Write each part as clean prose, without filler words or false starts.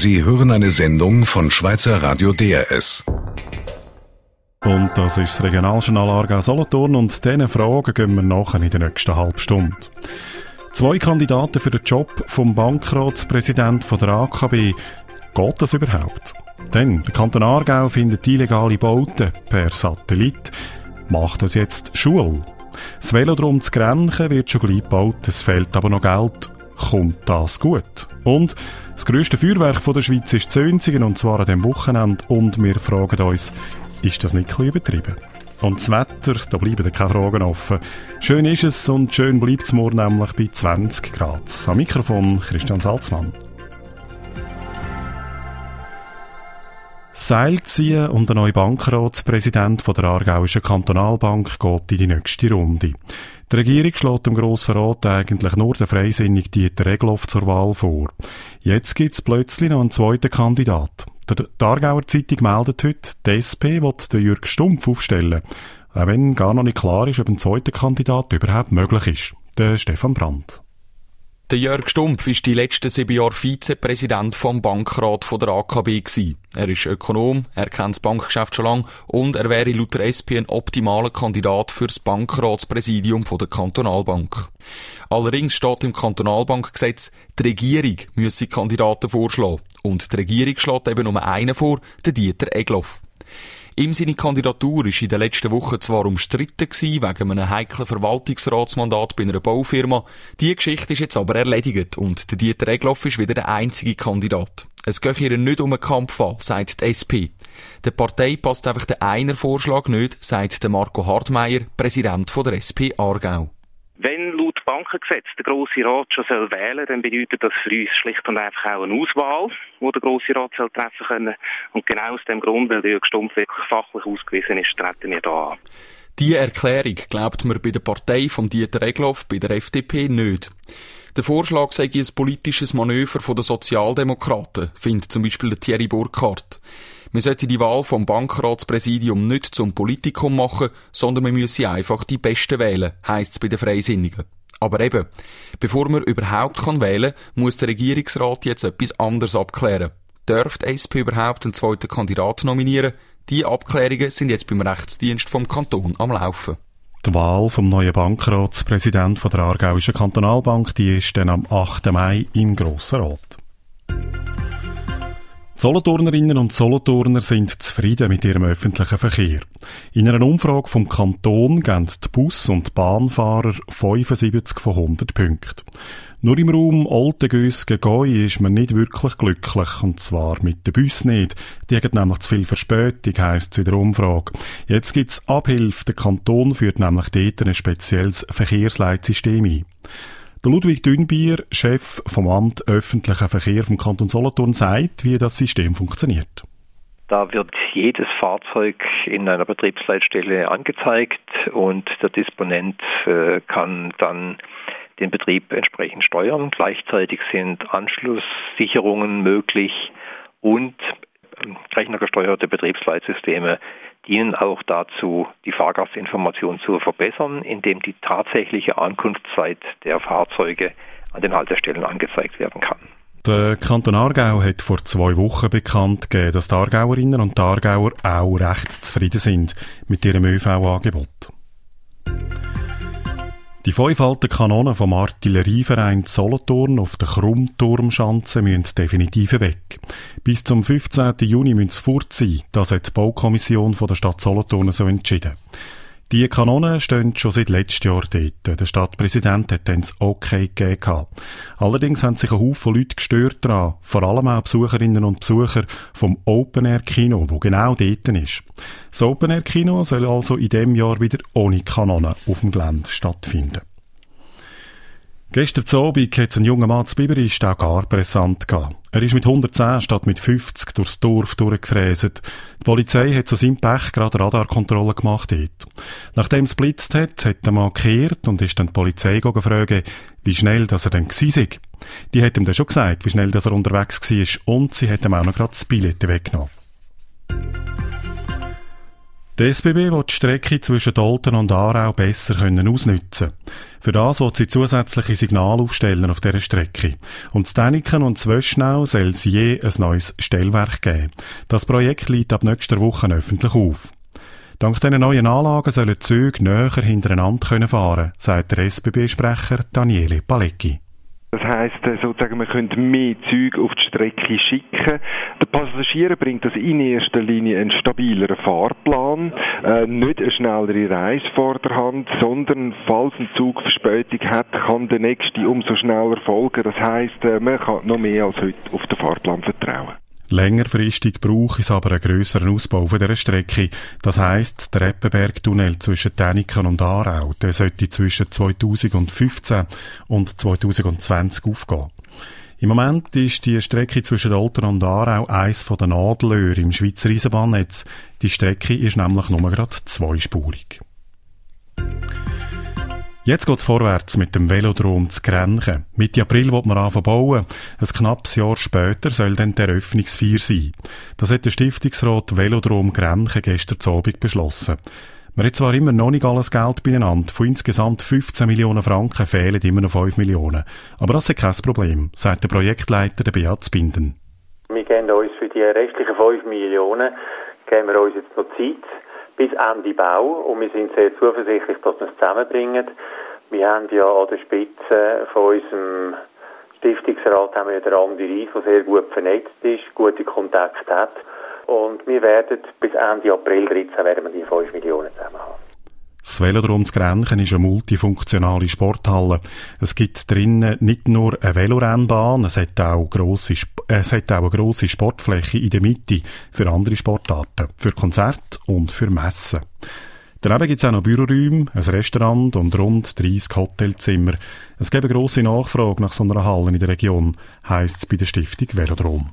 Sie hören eine Sendung von Schweizer Radio DRS. Und das ist das Regionaljournal Aargau-Solothurn und diesen Fragen gehen wir nachher in der nächsten halben Stunde. 2 Kandidaten für den Job vom Bankratspräsidenten der AKB. Geht das überhaupt? Denn der Kanton Aargau findet illegale Bauten per Satellit. Macht das jetzt Schule? Das Velodrom zu Grenchen wird schon gleich gebaut, es fehlt aber noch Geld. Kommt das gut? Und das grösste Feuerwerk der Schweiz ist Zönzigen, und zwar an diesem Wochenende. Und wir fragen uns, ist das nicht ein bisschen übertrieben? Und das Wetter, da bleiben keine Fragen offen. Schön ist es und schön bleibt es morgen nämlich bei 20 Grad. Am Mikrofon Christian Salzmann. Seilziehen und der neue Bankratspräsident der Aargauischen Kantonalbank geht in die nächste Runde. Die Regierung schlägt dem Grossen Rat eigentlich nur den freisinnigen Dieter Egloff zur Wahl vor. Jetzt gibt es plötzlich noch einen zweiten Kandidat. Die Aargauer Zeitung meldet heute, die SP will den Jürg Stumpf aufstellen, auch wenn gar noch nicht klar ist, ob ein zweiter Kandidat überhaupt möglich ist. Der Stefan Brandt. Der Jörg Stumpf war die letzten 7 Jahre Vizepräsident vom Bankrat der AKB gewesen. Er ist Ökonom, er kennt das Bankgeschäft schon lange und er wäre laut der SP ein optimaler Kandidat für das Bankratspräsidium der Kantonalbank. Allerdings steht im Kantonalbankgesetz, die Regierung müsse Kandidaten vorschlagen. Und die Regierung schlägt eben nur einen vor, den Dieter Egloff. Ihm seine Kandidatur war in den letzten Wochen zwar umstritten gewesen, wegen einem heiklen Verwaltungsratsmandat bei einer Baufirma. Die Geschichte ist jetzt aber erledigt und der Dieter Egloff ist wieder der einzige Kandidat. Es geht hier nicht um einen Kampfwahl, sagt die SP. Der Partei passt einfach der einer Vorschlag nicht, sagt der Marco Hartmeier, Präsident der SP Aargau. Wenn laut Bankengesetz der Grosse Rat schon wählen soll, dann bedeutet das für uns schlicht und einfach auch eine Auswahl, die der Grosse Rat treffen können. Und genau aus dem Grund, weil der Jürg Stumpf wirklich fachlich ausgewiesen ist, treten wir da an. Diese Erklärung glaubt man bei der Partei von Dieter Egloff, bei der FDP nicht. Der Vorschlag sei ein politisches Manöver der Sozialdemokraten, findet zum Beispiel der Thierry Burkhardt. Man sollte die Wahl vom Bankratspräsidium nicht zum Politikum machen, sondern man müsse einfach die Besten wählen, heisst es bei den Freisinnigen. Aber eben, bevor man überhaupt wählen kann, muss der Regierungsrat jetzt etwas anderes abklären. Darf die SP überhaupt einen zweiten Kandidaten nominieren? Diese Abklärungen sind jetzt beim Rechtsdienst vom Kanton am Laufen. Die Wahl vom neuen Bankratspräsidenten der Aargauischen Kantonalbank, die ist dann am 8. Mai im Grossen Rat. Solothurnerinnen und Solothurner sind zufrieden mit ihrem öffentlichen Verkehr. In einer Umfrage vom Kanton geben die Bus- und Bahnfahrer 75 von 100 Punkten. Nur im Raum Oltengös-Gegoi ist man nicht wirklich glücklich, und zwar mit den Bussen nicht. Die haben nämlich zu viel Verspätung, heisst es in der Umfrage. Jetzt gibt es Abhilfe. Der Kanton führt nämlich dort ein spezielles Verkehrsleitsystem ein. Der Ludwig Dünnbier, Chef vom Amt Öffentlicher Verkehr vom Kanton Solothurn, sagt, wie das System funktioniert. Da wird jedes Fahrzeug in einer Betriebsleitstelle angezeigt und der Disponent kann dann den Betrieb entsprechend steuern. Gleichzeitig sind Anschlusssicherungen möglich und rechnergesteuerte Betriebsleitsysteme dienen auch dazu, die Fahrgastinformation zu verbessern, indem die tatsächliche Ankunftszeit der Fahrzeuge an den Haltestellen angezeigt werden kann. Der Kanton Aargau hat vor 2 Wochen bekannt gegeben, dass die Aargauerinnen und die Aargauer auch recht zufrieden sind mit ihrem ÖV-Angebot. Die 5 alten Kanonen vom Artillerieverein Solothurn auf der Krummturmschanze müssen definitiv weg. Bis zum 15. Juni müssen sie fort sein. Das hat die Baukommission der Stadt Solothurn so entschieden. Die Kanonen stehen schon seit letztem Jahr dort. Der Stadtpräsident hat dann das Okay gegeben. Allerdings haben sich ein Haufen Leute gestört daran, vor allem auch Besucherinnen und Besucher vom Open-Air-Kino, wo genau dort ist. Das Open-Air-Kino soll also in diesem Jahr wieder ohne Kanonen auf dem Gelände stattfinden. Gestern Abend hat es ein junger Mann zu Biberist auch gar brisant gehabt. Er ist mit 110 statt mit 50 durchs Dorf durchgefräset. Die Polizei hat zu seinem Pech gerade Radarkontrolle gemacht dort. Nachdem es blitzt hat der Mann gekehrt und ist dann die Polizei gefragt, wie schnell dass er denn gewesen sei. Die hat ihm dann schon gesagt, wie schnell dass er unterwegs war, und sie hat ihm auch noch gerade das Billett weggenommen. Die SBB will die Strecke zwischen Olten und Aarau besser ausnutzen. Für das will sie zusätzliche Signale aufstellen auf dieser Strecke. Und in Däniken und in Wöschnau soll es je ein neues Stellwerk geben. Das Projekt liegt ab nächster Woche öffentlich auf. Dank diesen neuen Anlagen sollen die Züge näher hintereinander fahren können, sagt der SBB-Sprecher Daniele Palecki. Das heisst, sozusagen, wir können mehr Züge auf die Strecke schicken. Der Passagier bringt das in erster Linie einen stabileren Fahrplan, nicht eine schnellere Reise vor der Hand, sondern falls ein Zug Verspätung hat, kann der nächste umso schneller folgen. Das heisst, man kann noch mehr als heute auf den Fahrplan vertrauen. Längerfristig braucht es aber einen grösseren Ausbau von dieser Strecke. Das heisst, der Eppenberg-Tunnel zwischen Däniken und Aarau, der sollte zwischen 2015 und 2020 aufgehen. Im Moment ist die Strecke zwischen Olten und Aarau eines der Nadelöhre im Schweizer Eisenbahnnetz. Die Strecke ist nämlich nur gerade zweispurig. Jetzt geht's vorwärts mit dem Velodrom zu Grenchen. Mitte April will man anfangen bauen. Ein knappes Jahr später soll dann die Eröffnungsfeier sein. Das hat der Stiftungsrat Velodrom Grenchen gestern Abend beschlossen. Man hat zwar immer noch nicht alles Geld beieinander. Von insgesamt 15 Millionen Franken fehlen immer noch 5 Millionen. Aber das ist kein Problem, sagt der Projektleiter Beat Binden. Wir geben uns für die restlichen 5 Millionen geben wir uns jetzt noch Zeit bis Ende Bau und wir sind sehr zuversichtlich, dass wir es zusammenbringen. Wir haben ja an der Spitze von unserem Stiftungsrat haben wir den Andi Reis, der sehr gut vernetzt ist, gute Kontakte hat und wir werden bis Ende April 2013 werden wir die 5 Millionen zusammen haben. Das Velodrom zu Grenchen ist eine multifunktionale Sporthalle. Es gibt drinnen nicht nur eine Velorennbahn, es hat auch eine grosse Sportfläche in der Mitte für andere Sportarten, für Konzerte und für Messen. Daneben gibt es auch noch Büroräume, ein Restaurant und rund 30 Hotelzimmer. Es gibt eine grosse Nachfrage nach so einer Halle in der Region, heisst es bei der Stiftung Velodrom.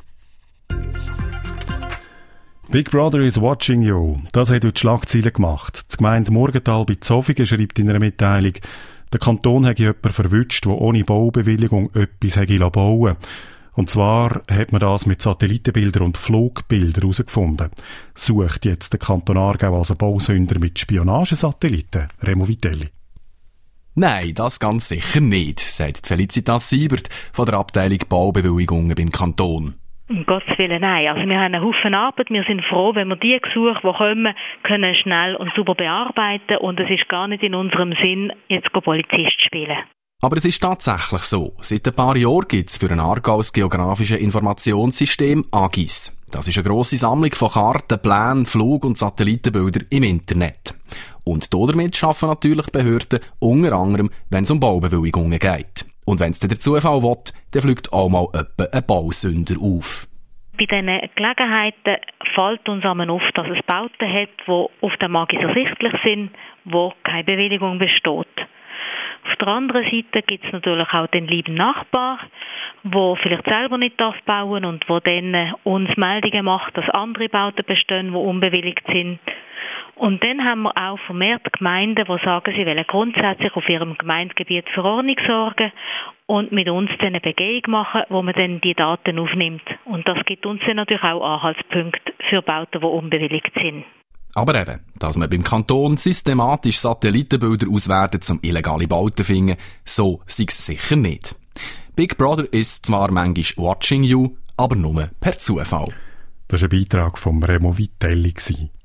Big Brother is watching you. Das hat heute die Schlagzeilen gemacht. Die Gemeinde Murgenthal bei Zofingen schreibt in einer Mitteilung, der Kanton habe jemanden verwünscht, der ohne Baubewilligung etwas bauen wollte. Und zwar hat man das mit Satellitenbildern und Flugbildern herausgefunden. Sucht jetzt der Kanton Aargau also Bausünder mit Spionagesatelliten? Remo Vitelli. Nein, das ganz sicher nicht, sagt Felicitas Siebert von der Abteilung Baubewilligungen beim Kanton. Um Gottes Willen, nein. Also wir haben einen Haufen Arbeit. Wir sind froh, wenn wir die Gesuche, die kommen, können schnell und sauber bearbeiten. Und es ist gar nicht in unserem Sinn, jetzt Polizist spielen. Aber es ist tatsächlich so. Seit ein paar Jahren gibt es für ein Aargaus geografisches Informationssystem AGIS. Das ist eine grosse Sammlung von Karten, Plänen, Flug- und Satellitenbildern im Internet. Und damit arbeiten natürlich Behörden, unter anderem, wenn es um Baubewilligungen geht. Und wenn es der Zufall will, dann fliegt auch mal ein Bausünder auf. Bei diesen Gelegenheiten fällt uns auf, dass es Bauten hat, die auf dem Magis ersichtlich sind, wo keine Bewilligung besteht. Auf der anderen Seite gibt es natürlich auch den lieben Nachbar, der vielleicht selber nicht bauen darf und der dann uns Meldungen macht, dass andere Bauten bestehen, die unbewilligt sind. Und dann haben wir auch vermehrt Gemeinden, die sagen, sie wollen grundsätzlich auf ihrem Gemeindegebiet für Ordnung sorgen und mit uns dann eine Begehung machen, wo man dann die Daten aufnimmt. Und das gibt uns dann natürlich auch Anhaltspunkte für Bauten, die unbewilligt sind. Aber eben, dass man beim Kanton systematisch Satellitenbilder auswertet, um illegale Bauten zu finden, so sei es sicher nicht. Big Brother ist zwar manchmal watching you, aber nur per Zufall. Das war ein Beitrag von Remo Vitelli.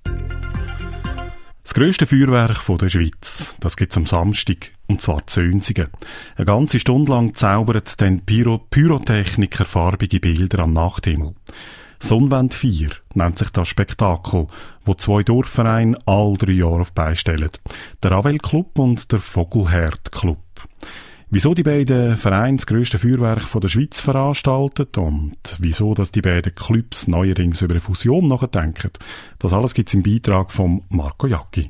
Das grösste Feuerwerk der Schweiz, das gibt es am Samstag, und zwar in Zönsigen. Eine ganze Stunde lang zaubert dann Pyrotechniker farbige Bilder am Nachthimmel. Sonnenwendfeier nennt sich das Spektakel, wo 2 Dorfvereine all 3 Jahre auf beistellen. Der Ravel Club und der Vogelherd Club. Wieso die beiden Vereine das grösste Feuerwerk der Schweiz veranstalten und wieso, dass die beiden Clubs neuerdings über eine Fusion nachdenken, das alles gibt's im Beitrag von Marco Jacki.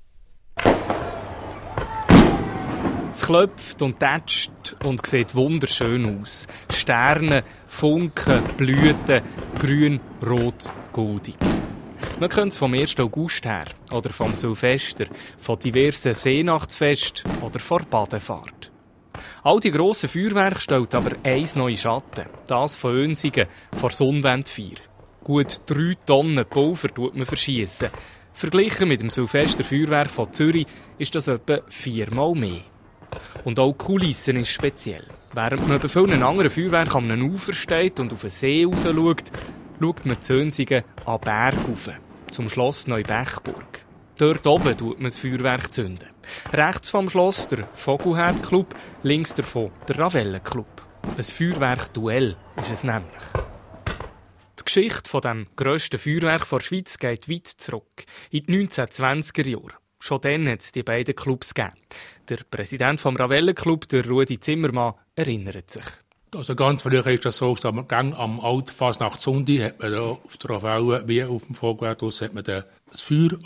Es klopft und tätscht und sieht wunderschön aus. Sterne, Funken, Blüten, grün, rot, goldig. Man kennt es vom 1. August her, oder vom Silvester, von diversen Seenachtsfesten oder von Badefahrt. All die grossen Feuerwerke stellt aber eins neue Schatten, das von Önsigen, vor Sonnenwendfeier. Gut 3 Tonnen Pulver tut man verschiessen. Verglichen mit dem Silvesterfeuerwerk von Zürich ist das etwa 4-mal mehr. Und auch die Kulisse ist speziell. Während man bei vielen anderen Feuerwerken am Ufer steht und auf den See raus schaut man Zönsigen an den Berg rauf, zum Schloss Neubechburg. Dort oben tut man das Feuerwerk zünden. Rechts vom Schloss der Vogelherd-Club, links davon der Ravellen-Club. Ein Feuerwerk-Duell ist es nämlich. Die Geschichte von dem grössten Feuerwerk der Schweiz geht weit zurück, in die 1920er Jahre. Schon dann hat es die beiden Clubs gegeben. Der Präsident vom Ravellen-Club, der Rudi Zimmermann, erinnert sich. Also ganz früher ist das so, am Altfasnachtssonntag hat man da auf der Ravelle wie auf dem Vogelwerkhaus hat man das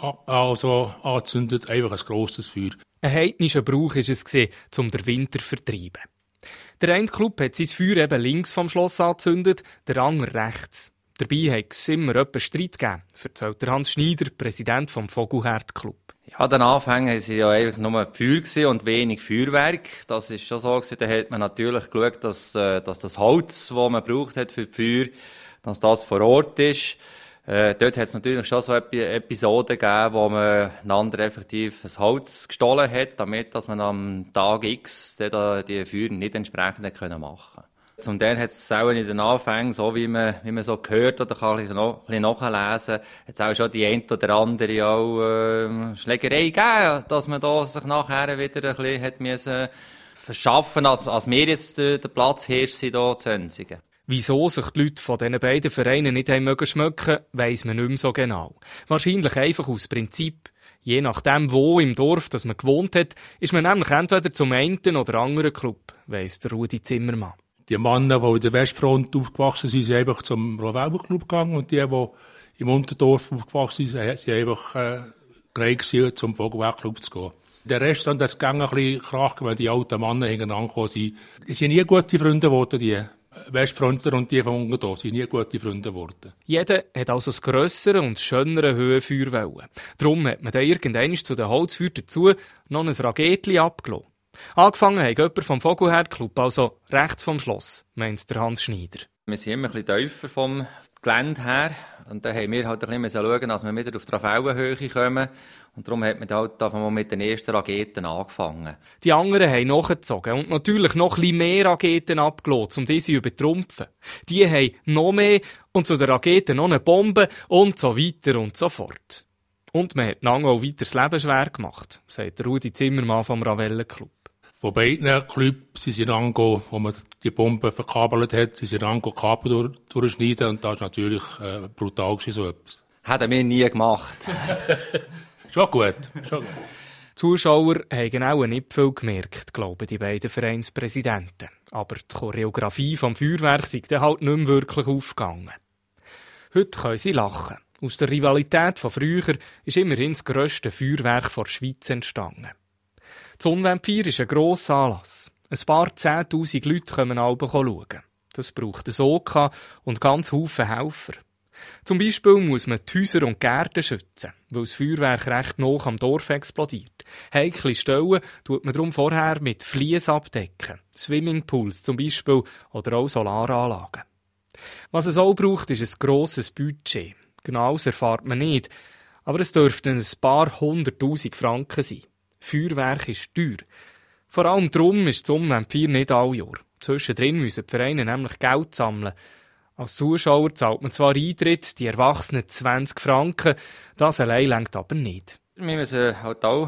Feuer angezündet, einfach ein grosses Feuer. Ein heidnischer Brauch war es, um den Winter zu vertreiben. Der eine Club hat sein Feuer eben links vom Schloss angezündet, der andere rechts. Dabei hat es immer etwas Streit gegeben, erzählt Hans Schneider, Präsident vom Vogelherd-Club. Ja, an den Anfängen waren sie ja eigentlich nur Feuer und wenig Feuerwerk. Das ist schon so gewesen. Da hat man natürlich geschaut, dass das Holz, das man braucht hat für die Feuer, dass das vor Ort ist. Dort hat es natürlich schon so Episoden gegeben, wo man einander effektiv das Holz gestohlen hat, damit dass man am Tag X die Feuer nicht entsprechend machen konnte. Und dann hat es auch in den Anfängen, so wie man so gehört oder kann ein bisschen nachlesen, hat es auch schon die eine oder andere auch Schlägerei gegeben, dass man da sich nachher wieder ein bisschen hat müssen verschaffen, als wir jetzt der Platzhirsch sind hier zu Zönsigen. Wieso sich die Leute von diesen beiden Vereinen nicht haben schmecken, weiss man nicht mehr so genau. Wahrscheinlich einfach aus Prinzip. Je nachdem, wo im Dorf das man gewohnt hat, ist man nämlich entweder zum einen oder anderen Club, weiss der Rudi Zimmermann. Die Männer, die in der Westfront aufgewachsen sind, sind einfach zum Ravellen-Club gegangen und die im Unterdorf aufgewachsen sind, sind einfach gereicht zum Vogelwerk-Club zu gehen. Der Rest hat es ein bisschen Krach, wenn die alten Männer hintereinander sind. Die sind nie gute Freunde geworden, die Westfronter und die vom Unterdorf sind nie gute Freunde geworden. Jeder hat also das grössere und schönere Höhenfeuer wollen. Darum hat man dann irgendwann zu den Holzfeuer dazu noch ein Raketli abgelassen. Angefangen hat jemand vom Vogelherd-Club, also rechts vom Schloss, meint der Hans Schneider. Wir sind immer ein bisschen tiefer vom Gelände her. Und dann haben wir halt ein bisschen schauen, dass wir wieder auf die Ravellenhöhe kommen. Und darum hat man halt mal mit den ersten Raketen angefangen. Die anderen haben nachgezogen und natürlich noch ein bisschen mehr Raketen abgelassen, um diese zu übertrumpfen. Die haben noch mehr und zu den Raketen noch eine Bombe und so weiter und so fort. Und man hat Nango auch weiter das Leben schwer gemacht, sagt Rudi Zimmermann vom Ravellen-Club. Von beiden Clubs sind sie angegangen, wo man die Bombe verkabelt hat, sind sie angegangen, Kabel durchschneiden und das ist natürlich brutal gewesen, so etwas. Hätten wir nie gemacht. Schon gut. Die Zuschauer haben genau nicht viel gemerkt, glauben die beiden Vereinspräsidenten. Aber die Choreografie vom Feuerwerk sei dann halt nicht mehr wirklich aufgegangen. Heute können sie lachen. Aus der Rivalität von früher ist immerhin das grösste Feuerwerk der Schweiz entstanden. Das Unwendfeuer ist ein grosser Anlass. Ein paar 10'000 Leute kommen alle schauen. Das braucht eine Soka und ganz Haufen Helfer. Zum Beispiel muss man die Häuser und Gärten schützen, weil das Feuerwerk recht nah am Dorf explodiert. Heikle Stellen tut man darum vorher mit Flies abdecken. Swimmingpools zum Beispiel oder auch Solaranlagen. Was es auch braucht, ist ein grosses Budget. Genaues erfahrt man nicht, aber es dürften ein paar 100'000 Franken sein. Feuerwerk ist teuer. Vor allem darum ist das Unwendfeuer nicht alle Jahr. Zwischendrin müssen die Vereine nämlich Geld sammeln. Als Zuschauer zahlt man zwar Eintritt, die Erwachsenen 20 Franken, das allein reicht aber nicht. Wir müssen halt auch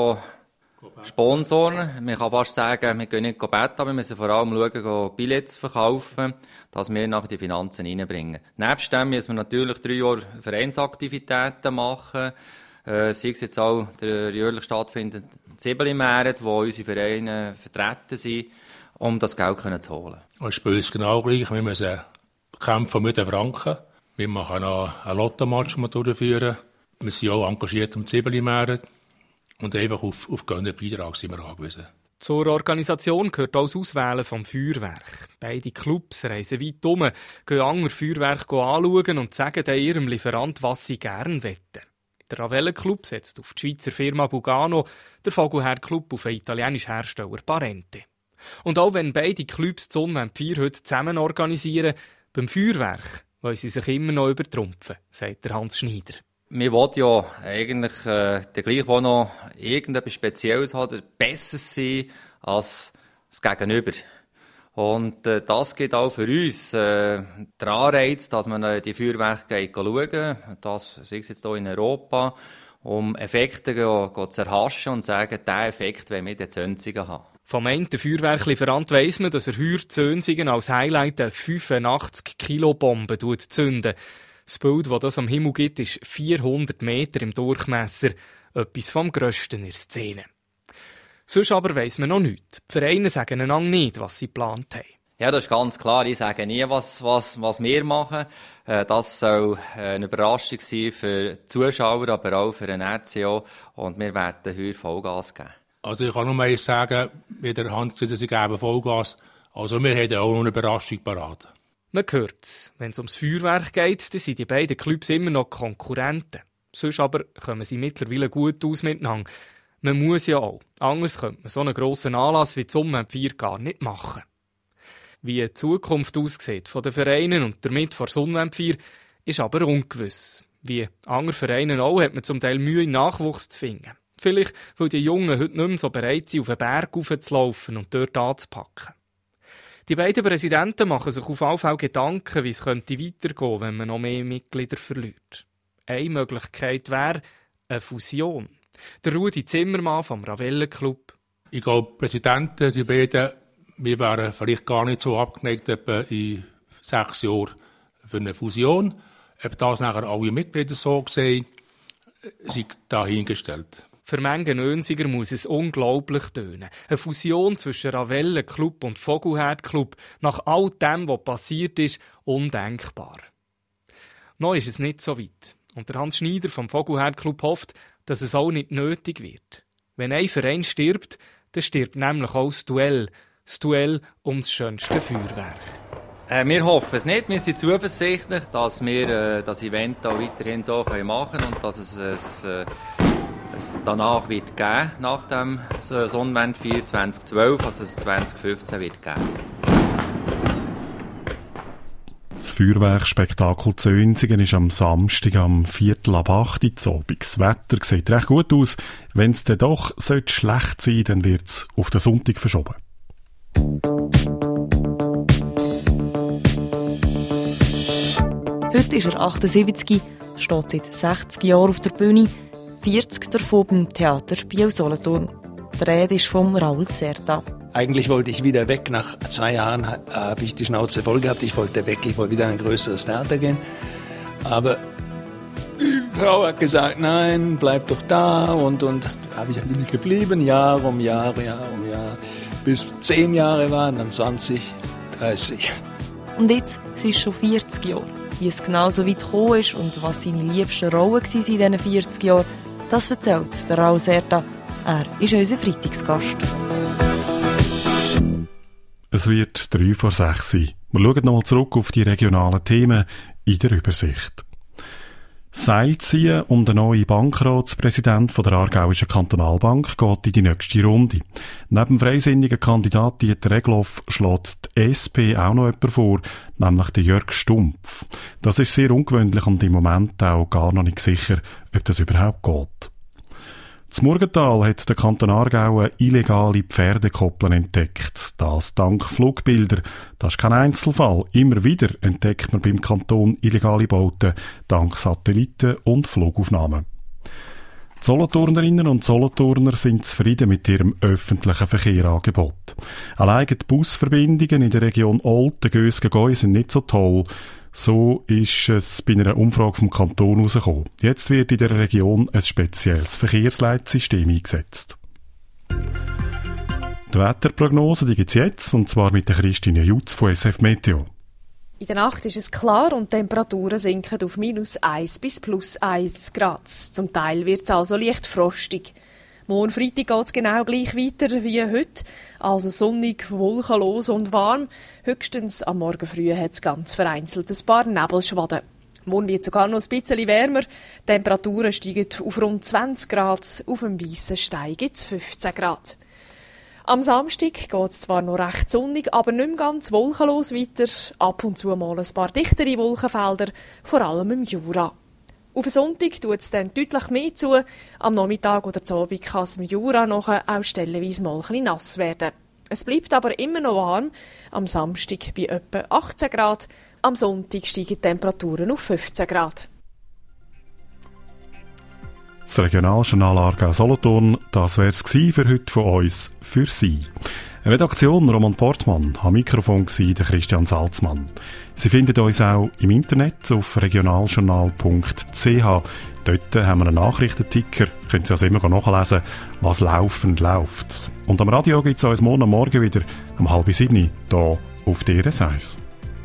sponsoren. Man kann fast sagen, wir gehen nicht beten, aber wir müssen vor allem schauen, Billets verkaufen, dass wir nachher die Finanzen reinbringen. Nebst dem müssen wir natürlich 3 Jahre Vereinsaktivitäten machen. Sei es jetzt auch der jährlich stattfindende Zibeli-März, wo unsere Vereine vertreten sind, um das Geld zu holen. Das Spiel ist genau gleich. Wir müssen kämpfen mit den Franken. Wir machen noch einen Lottomatch durchführen. Wir sind auch engagiert am Zibeli-März. Und einfach auf Gönnerbeitrag sind wir angewiesen. Zur Organisation gehört auch das Auswählen vom Feuerwerk. Beide Clubs reisen weit um, gehen andere Feuerwerke anschauen und sagen dann ihrem Lieferant, was sie gerne wetten. Der Ravellen-Club setzt auf die Schweizer Firma Bugano, der Vogelherd-Club auf einen italienischen Hersteller Parente. Und auch wenn beide Clubs die Unwendfeuer heute zusammen organisieren, beim Feuerwerk wollen sie sich immer noch übertrumpfen, sagt der Hans Schneider. Man will ja eigentlich der gleich, der noch irgendetwas Spezielles hat, besser sein als das Gegenüber. Und das gibt auch für uns der Anreiz, dass man die Feuerwerke schauen, das sei es jetzt hier in Europa, um Effekte zu erhaschen und zu sagen, diesen Effekt wollen wir in Zönsigen haben. Vom einen Feuerwerklieferant weiss man, dass er heuer Zönsigen als Highlight eine 85-Kilo-Bombe zündet. Das Bild, das das am Himmel gibt, ist 400 Meter im Durchmesser. Etwas vom Grössten in der Szene. Sonst aber weiss man noch nichts. Die Vereine sagen einander nicht, was sie geplant haben. Ja, das ist ganz klar. Ich sage nie, was wir machen. Das soll eine Überraschung sein für die Zuschauer, aber auch für den RCO. Und wir werden heute Vollgas geben. Also ich kann nur mal sagen, mit der Hand gesagt, sie geben Vollgas. Also wir haben auch noch eine Überraschung parat. Man hört es. Wenn es ums Feuerwerk geht, dann sind die beiden Clubs immer noch Konkurrenten. Sonst aber kommen sie mittlerweile gut aus miteinander. Man muss ja auch. Anders könnte man so einen grossen Anlass wie die Sonnenwendfeier gar nicht machen. Wie die Zukunft aussieht von den Vereinen und damit von der Sonnenwendfeier, ist aber ungewiss. Wie andere Vereine auch, hat man zum Teil Mühe, Nachwuchs zu finden. Vielleicht, weil die Jungen heute nicht mehr so bereit sind, auf den Berg raufzulaufen und dort anzupacken. Die beiden Präsidenten machen sich auf jeden Fall Gedanken, wie es könnte weitergehen, wenn man noch mehr Mitglieder verliert. Eine Möglichkeit wäre eine Fusion. Der Rudi Zimmermann vom Ravellenclub. Ich glaube, die Präsidenten, die beiden, wir wären vielleicht gar nicht so abgeneigt, etwa in 6 Jahren für eine Fusion. Ob das nachher alle Mitglieder so sehen, sind dahingestellt. Für manchen Önsiger muss es unglaublich tönen. Eine Fusion zwischen Ravellenclub und Vogelherdclub, nach all dem, was passiert ist, undenkbar. Noch ist es nicht so weit. Und der Hans Schneider vom Vogelherdclub hofft, dass es auch nicht nötig wird. Wenn ein Verein stirbt, dann stirbt nämlich auch das Duell um das schönste Feuerwerk. Wir hoffen es nicht. Wir sind zuversichtlich, dass wir das Event auch weiterhin so machen können und dass es danach wird geben, nach dem Sonnenwendfeier 2012, also es 2015 wird geben. Das Feuerwerkspektakel Zönsigen ist am Samstag am 7:45 Uhr. Das Wetter sieht recht gut aus. Wenn es dann doch schlecht sein sollte, dann wird es auf den Sonntag verschoben. Heute ist er 78, steht seit 60 Jahren auf der Bühne, 40 davon beim Theater Biel-Solothurn. Die Rede ist von Raul Serta. Eigentlich wollte ich wieder weg. Nach 2 Jahren habe ich die Schnauze voll gehabt. Ich wollte weg, ich wollte wieder in ein größeres Theater gehen. Aber die Frau hat gesagt, nein, bleib doch da. Und bin ich geblieben, Jahr um Jahr. Bis 10 Jahre waren, dann 20, 30. Und jetzt sind es schon 40 Jahre. Wie es genau so weit gekommen ist und was seine liebsten Rollen waren in diesen 40 Jahren, das erzählt der Raul Serta. Er ist unser Freitagsgast. Es wird 5:03 sein. Wir schauen nochmal zurück auf die regionalen Themen in der Übersicht. Seilziehen um den neuen Bankratspräsident der Aargauischen Kantonalbank geht in die nächste Runde. Neben dem freisinnigen Kandidat Dieter Egloff schlägt die SP auch noch jemanden vor, nämlich den Jörg Stumpf. Das ist sehr ungewöhnlich und im Moment auch gar noch nicht sicher, ob das überhaupt geht. In Murgenthal hat der Kanton Aargau eine illegale Pferdekoppeln entdeckt. Das dank Flugbildern. Das ist kein Einzelfall. Immer wieder entdeckt man beim Kanton illegale Bauten dank Satelliten und Flugaufnahmen. Die Solothurnerinnen und Solothurner sind zufrieden mit ihrem öffentlichen Verkehrsangebot. Allein die Busverbindungen in der Region Olten, Gösgen-Gäu sind nicht so toll. So ist es bei einer Umfrage vom Kanton herausgekommen. Jetzt wird in der Region ein spezielles Verkehrsleitsystem eingesetzt. Die Wetterprognose gibt es jetzt, und zwar mit der Christine Jutz von SF Meteo. In der Nacht ist es klar und die Temperaturen sinken auf -1 bis +1 Grad. Zum Teil wird es also leicht frostig. Morgen Freitag geht es genau gleich weiter wie heute, also sonnig, wolkenlos und warm. Höchstens am Morgen früh hat es ganz vereinzelt ein paar Nebelschwaden. Morgen wird es sogar noch ein bisschen wärmer. Die Temperaturen steigen auf rund 20 Grad, auf dem Weissen Stein gibt es 15 Grad. Am Samstag geht es zwar noch recht sonnig, aber nicht mehr ganz wolkenlos weiter. Ab und zu mal ein paar dichtere Wolkenfelder, vor allem im Jura. Auf den Sonntag tut es dann deutlich mehr zu. Am Nachmittag oder zu Abend kann es im Jura nachher auch stellenweise mal ein bisschen nass werden. Es bleibt aber immer noch warm. Am Samstag bei etwa 18 Grad. Am Sonntag steigen die Temperaturen auf 15 Grad. Das Regionaljournal Aargau Solothurn, das wäre es für heute von uns, für Sie. Redaktion Roman Portmann, am Mikrofon war der Christian Salzmann. Sie finden uns auch im Internet auf regionaljournal.ch. Dort haben wir einen Nachrichtenticker, können Sie also immer nachlesen, was laufend läuft. Und am Radio gibt es uns morgen wieder um 6:30 hier auf DRS 1.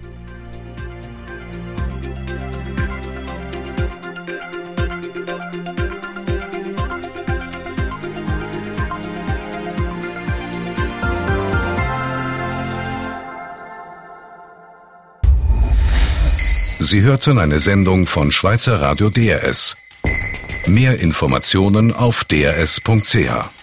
Sie hörten eine Sendung von Schweizer Radio DRS. Mehr Informationen auf drs.ch.